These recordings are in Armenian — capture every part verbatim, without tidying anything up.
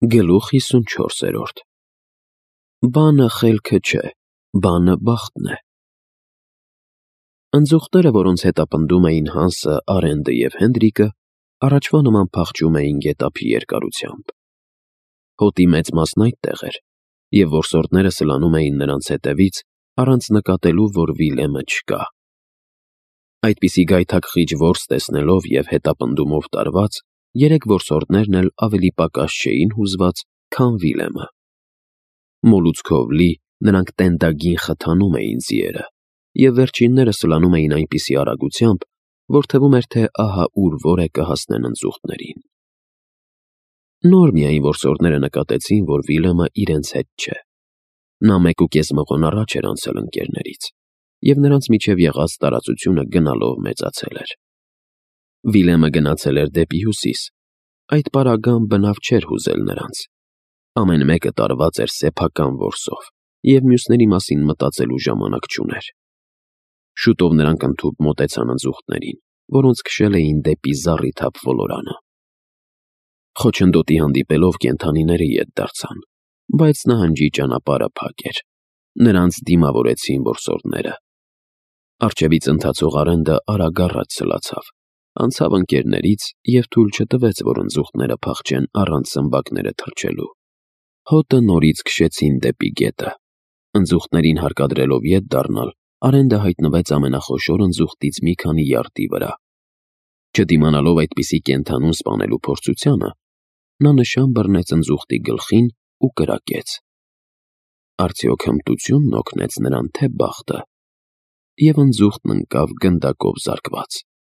Գլուխ հիսունչորսերորդ Բանը խելքը չէ, բանը բախտն է։ Ընձուղտերը, որոնց հետապնդում էին Հանսը, Արենդը և Հենդրիկը, առաջվա նման փախչում էին գետափի երկարությամբ։ Հոտի մեծ մասն այդտեղ էր, և որսորդները սլանում էին նրանց հետևից, առանց նկատելու, որ Վիլեմը չկա։ Այդպիսի գայթակղիչ որս տեսնելով և հետապնդումով տարված, երեք որսորդներն էլ ավելի պակաս չէին հուզված, քան Վիլեմը։ Մոլուցքով լի նրանք տենդագին խթանում էին ձիերը, և վերջինները սլանում էին այնպիսի արագությամբ, որ թվում էր, թե ահա ուր որ է կհասնեն ընձուղտներին։ Նոր միայն որսորդները նկատեցին, որ Վիլեմը իրենց հետ չէ։ Նա մեկուկես մղոն առաջ էր անցել ընկերներից, և նրանց միջև եղած տարածությունը գնալով մեծացել էր։ Վիլեմը գնացել էր դեպի հյուսիս, այդ պարագան բնավ չէր հուզել նրանց։ Ամեն մեկը տարված էր սեփական որսով, և մյուսների մասին մտածելու ժամանակ չուներ։ Շուտով նրանք ընդհուպ մոտեցան ընձուղտներին, որոնց քշել էին դեպի զառիթափ ոլորանը։ Խոչընդոտի հանդիպելով կենդանիները ետ դարձան, բայց նահանջի ճանապարհը փակ էր։ Նրանց դիմավորեցին որսորդները։ Առջևից ընթացող Արենդը արագ առաջ սլացավ, անցավ ընկերներից և թույլ չտվեց, որ ընձուղտները փախչեն առանց սմբակները թռչելու։ Հոտը նորից քշեցին դեպի գետը։ Ընձուղտներին հարկադրելով ետ դառնալ, Արենդը հայտնվեց ամենախոշոր ընձուղտից մի քանի յարդի վրա։ Չդիմանալով այդպիսի կենդանուն սպանելու փորձությանը, նա նշան բռնեց ընձուղտի գլխին ու կրակեց։ Արդյոք հմտությունն օգնեց նրան, թե բախտը, և ընձուղտն ընկավ գնդակով զարկված։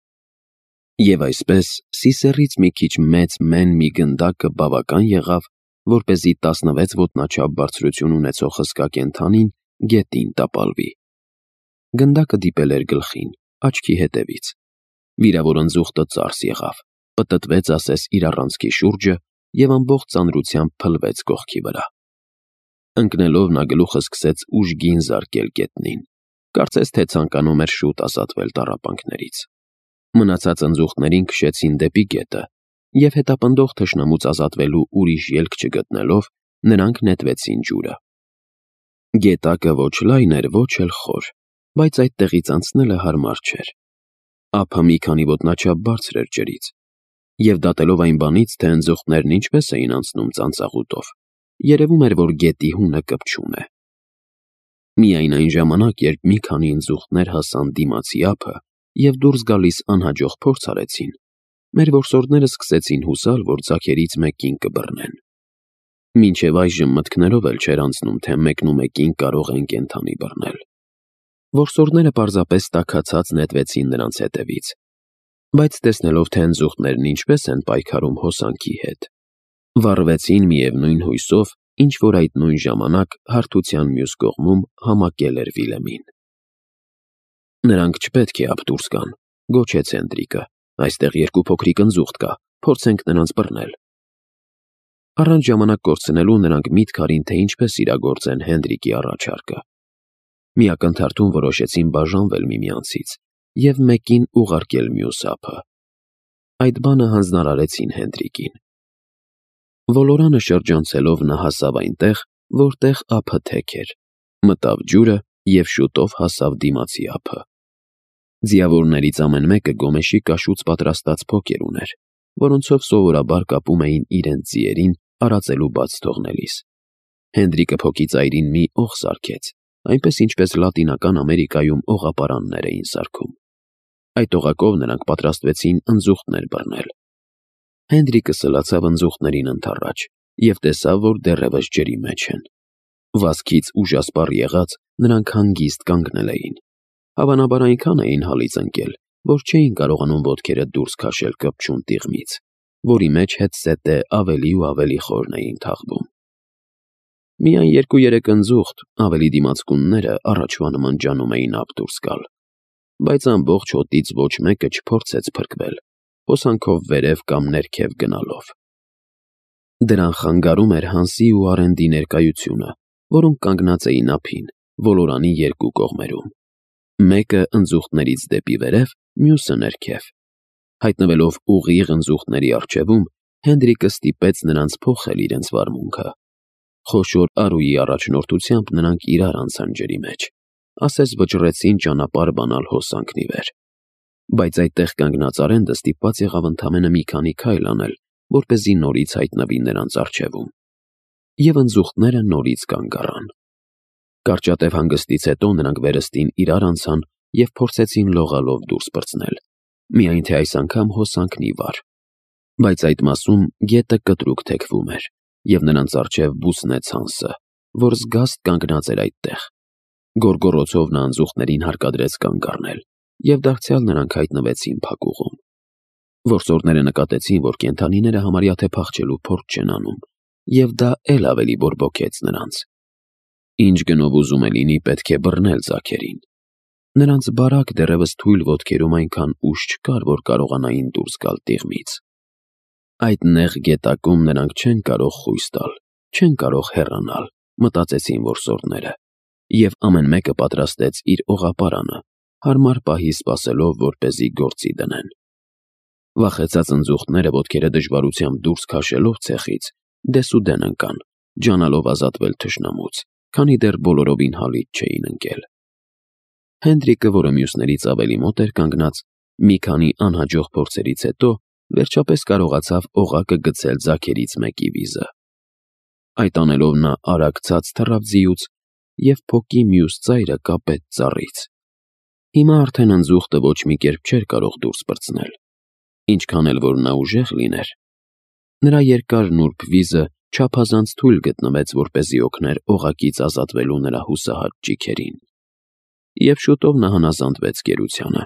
Եվ այսպես, Սիսեռից մի քիչ մեծ մեն մի գնդակը բավական եղավ, որպեսզի տասնվեց ոտնաչափ բարձրություն ունեցող հսկա կենդանին գետին տապալվի։ Գնդակը դիպել էր գլխին, աչքի հետևից։ Վիրավոր ընձուղտը ծարս եղավ, պտտվեց ասես իր առանցքի շուրջը և ամբողջ ծանրությամբ փլվեց կողքի վրա։ Ընկնելով նա գլուխը սկսեց ուժգին զարկել գետնին, կարծես թե ցանկանում էր շուտ ազատվել տառապանքներից։ Մնացած ընձուղտներին քշեցին դեպի գետը, և հետապնդող թշնամուց ազատվելու ուրիշ ելք չգտնելով, նրանք նետվեցին ջուրը։ Գետակը ոչ լայն էր, ոչ էլ խոր, բայց այդտեղից անցնելը հարմար չէր։ Ափը մի քանի ոտնաչափ բարձր էր ջրից, և դատելով այն բանից, թե ընձուղտներն ինչպես էին անցնում ծանծաղուտով, երևում էր, որ գետի հունը կպչուն է։ Միայն այն ժամանակ, երբ մի քանի ընձուղտներ հասան դիմացի ափը և դուրս գալիս անհաջող փորձ արեցին, մեր որսորդները սկսեցին հուսալ, որ ձագերից մեկին կբռնեն։ Մինչև այժմ մտքներով էլ չէր անցնում, թե մեկնումեկին կարող են կենդանի բռնել։ Որսորդները պարզապես տաքացած նետվեցին նրանց հետևից, բայց տեսնելով, թե ընձուղտներն ինչպես են պայքարում հոսանքի հետ, վառվեցին միևնույն հույսով, ինչ որ այդ նույն ժամանակ հարթության մյուս կողմում համակել էր Վիլեմին։ Նրանք չպետք է ափ դուրս գան, գոչեց Հենդրիկը, այստեղ երկու փոքրիկ ընձուղտ կա, փորձենք նրանց բռնել։ Առանց ժամանակ կորցնելու նրանք միտք արին, թե ինչպես իրագործեն Հենդրիկի առաջարկը։ Մի ակնթարթում որոշեցին բաժանվել միմյանցից և մեկին ուղարկել մյուս ափը։ Այդ բանը հանձնարարեցին Հենդրիկին։ Ոլորանը շրջանցելով նա հասավ այնտեղ, որտեղ ափը թեք էր, մտավ ջուրը և շուտով հասավ դիմացի ափը։ Ձիավորներից ամեն մեկը գոմեշի կաշուց պատրաստած փոկեր ուներ, որոնցով սովորաբար կապում էին իրենց ձիերին արածելու բաց թողնելիս։ Հենդրիկը փոկի ծայրին մի օղ սարքեց, այնպես ինչպես Լատինական Ամերիկայում օղապարաններ էին սարքում։ Այդ օղակով նրանք պատրաստվեցին ընձուղտներ բռնել։ Հենդրիկը սլացավ ընձուղտներին ընդառաջ և տեսավ, որ դեռևս ջրի մեջ են։ Վազքից ուժասպառ եղած, նրանք հանգիստ կանգնել էին։ Հավանաբար այնքան էին հալից ընկել, որ չէին կարողանում ոտքերը դուրս քաշել կպչուն տիղմից, որի մեջ հետզհետե ավելի ու ավելի խորն էին թաղվում։ Միայն երկու-երեք ընձուղտ, ավելի դիմացկունները, առաջվա նման ջանում էին ափ դուրս գալ, բայց ամբողջ հոտից ոչ մեկը չփորձեց փրկվել, հոսանքով վերև կամ ներքև գնալով։ Դրան խանգարում էր Հանսի ու Արենդի ներկայությունը, որոնք կանգնած էին ափին, ոլորանի երկու կողմերում։ Մեկը ընձուղտներից դեպի վերև, մյուսը ներքև։ Հայտնվելով ուղիղ ընձուղտների առջևում, Հենրիկը ստիպեց նրանց փոխել իրենց վարմունքը։ Խոշոր Արուի առաջնորդությամբ նրանք իրար անցան ջրի մեջ, ասես վճռեցին ճանապարհ բանալ հոսանքն ի վեր։ Բայց այդտեղ կանգնած Արենդը ստիպված եղավ ընդամենը մի քանի քայլ անել, որպեսզի նորից հայտնվի նրանց առջևում։ Եվ ընձուղտները նորից կանգ առան։ Կարճատև հանգստից հետո նրանք վերստին իրար անցան և փորձեցին լողալով դուրս պրծնել, միայն թե այս անգամ հոսանքն ի վար։ Բայց այդ մասում գետը կտրուկ թեքվում էր, և նրանց առջև բուսնեց Հանսը, որ զգաստ կանգնած էր այդտեղ։ Գոռգոռոցով նա ընձուղտներին հարկադրեց կանգ առնել, և դարձյալ նրանք հայտնվեցին փակուղում։ Որսորդները նկատեցին, որ կենդանիները համարյա թե փախչելու փորձ չեն անում, և դա էլ ավելի բորբոքեց նրանց։ Ինչ գնով ուզում է լինի, պետք է բռնել ձագերին։ Նրանց բարակ դեռևս թույլ ոտքերում այնքան ուժ չկար, որ կարողանային դուրս գալ տիղմից։ Այդ նեղ գետակում նրանք չեն կարող խույս տալ, չեն կարող հեռանալ, մտածեցին որսորդները, և ամեն մեկը պատրաստեց իր օղապարանը, հարմար պահի սպասելով, որպեսզի գործի դնեն։ Վախեցած ընձուղտները ոտքերը դժվարությամբ դուրս քաշելով ցեխից, դեսուդեն ընկան, ջանալով ազատվել թշնամուց, քանի դեռ բոլորովին հալից չէին ընկել։ Հենրիկը, որը մյուսներից ավելի մոտ էր կանգնած, մի քանի անհաջող փորձերից հետո վերջապես կարողացավ օղակը գցել ձագերից մեկի վիզը։ Այդ անելով նա արագ ցած թռավ ձիուց և փոկի մյուս ծայրը կապեց ծառից։ Հիմա արդեն ընձուղտը ոչ մի կերպ չէր կարող դուրս պրծնել, ինչքան էլ որ նա ուժեղ լիներ։ Նրա երկար նուրբ վիզը չափազանց թույլ գտնվեց, որպեսզի օգներ օղակից ազատվելու նրա հուսահատ ճիգերին։ Եվ շուտով նա հնազանդվեց գերությանը։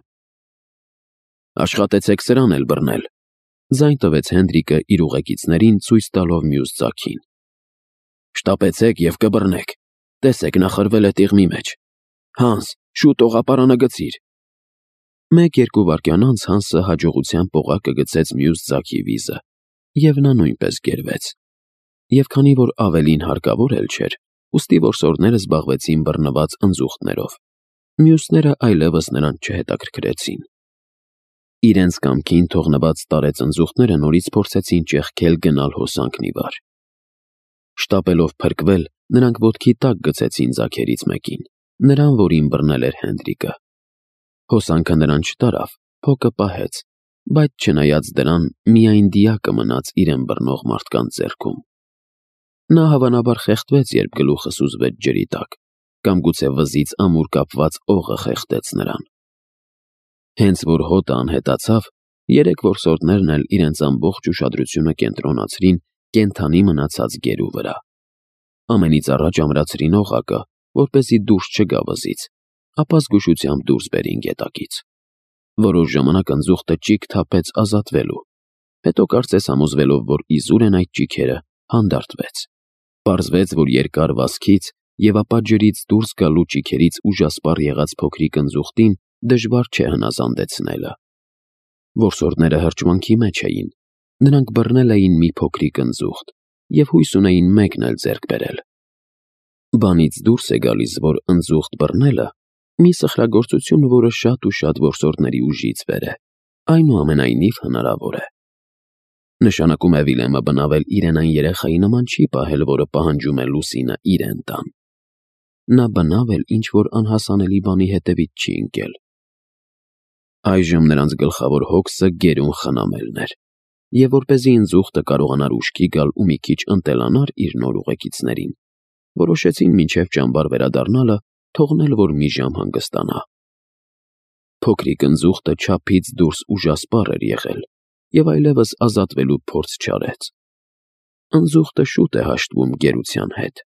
«Աշխատեցեք սրան էլ բռնել», ձայն տվեց Հենրիկը իր ուղեկիցներին, ցույց տալով մյուս ձագին։ «Շտապեցեք և կբռնեք, տեսեք նա խրվել է տիղմի մեջ։ Հանս, շուտ օղապարանը գցիր»։ Մեկ-երկու վայրկյան անց Հանսը հաջողությամբ օղակը գցեց մյուս ձագի վիզը, և նա նույնպես գերվեց։ Եվ քանի որ ավելին հարկավոր էլ չէր, ուստի որսորդները զբաղվեցին բռնված ընձուղտներով, մյուսները այլևս նրանց չհետաքրքրեցին։ Իրենց կամքին թողնված տարեց ընձուղտները նորից փորձեցին ճեղքել գնալ հոսանքն ի վար։ Շտապելով փրկվել, նրանք ոտքի տակ գցեցին ձագերից մեկին, նրան, որին բռնել էր Հենրիկը։ Հոսանքը նրան չտարավ, փոկը պահեց, բայց չնայած դրան միայն դիակը մնաց իրեն բռնող մարդկանց ձեռքում։ Նա հավանաբար խեղդվեց, երբ գլուխը սուզվեց ջրի տակ, կամ գուցե վզից ամուր կապված օղը խեղդեց նրան։ Հենց որ հոտը անհետացավ, երեք որսորդներն էլ իրենց ամբողջ ուշադրությունը կենտրոնացրին կենդանի մնացած գերու վրա։ Ամենից առաջ ամրացրին օղակը, որպեսզի դուրս չգա վզից, ապա զգուշությամբ դուրս բերին գետակից։ Որոշ ժամանակ ընձուղտը ճիգ թափեց ազատվելու, հետո կարծես համոզվելով, որ իզուր են այդ ճիգերը, հանդարտվեց։ Պարզվեց, որ երկար վազքից և ապա ջրից դուրս գալու ճիգերից ուժասպառ եղած փոքրիկ ընձուղտին դժվար չէ հնազանդեցնելը։ Որսորդները հրճվանքի մեջ էին։ Նրանք բռնել էին մի փոքրիկ ընձուղտ և հույս ունեին մեկն էլ ձեռք բերել։ Բանից դուրս է գալիս, որ ընձուղտ բռնելը մի սխրագործություն, որը շատ ու շատ որսորդների ուժից վեր է, այնուամենայնիվ հնարավոր է։ Նշանակում է Վիլյամը բնավել իրեն այն երեխայի նման չի պահել, որը պահանջում է Լուսինը իրեն տան։ Նա բնավել ինչ-որ անհասանելի բանի հետևից չի ընկել։ Այժմ նրանց գլխավոր հոգսը գերուն խնամելն էր, և որպեսզի ընձուղտը կարողանար ուշքի գալ ու մի քիչ ընտելանար իր նոր ուղեկիցներին, որոշեցին մինչև ճամբար վերադառնալը թողնել, որ մի ժամ հանգստանա։ Փոքրիկ ընձուղտը չափից դուրս ուժասպառ էր եղել և այլևս ազատվելու փորձ չարեց։ Ընձուղտը շուտ է հաշտվում գերության հետ։